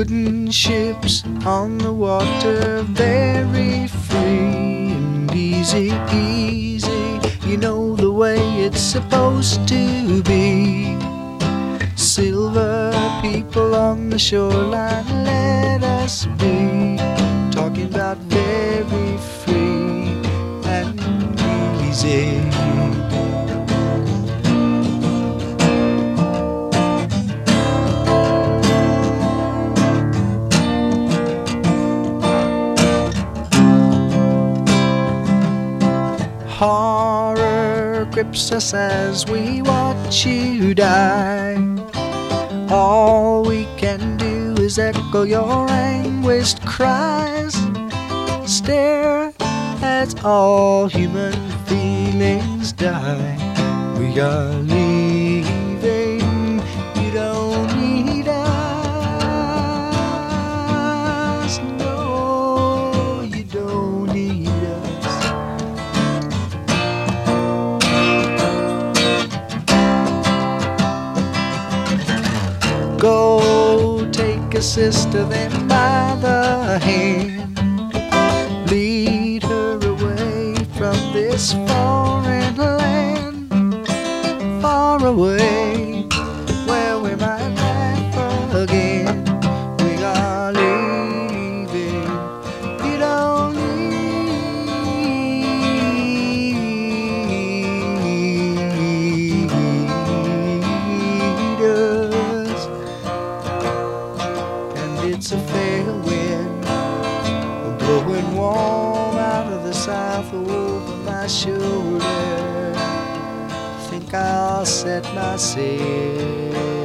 wooden ships on the water, very free and easy, easy. You know the way it's supposed to be. Silver people on the shoreline, let us be. Talking about very free and easy. Horror grips us as we watch you die. All we can do is echo your anguished cries. Stare as all human feelings die. We are leaving, you don't need us. No, you don't need us. Go take a sister then by the hand, lead her away from this foreign land, far away where we might laugh again. We are leaving, you don't need us. It's a fair wind blowing warm out of the south over my shoulder. Think I'll set my sail.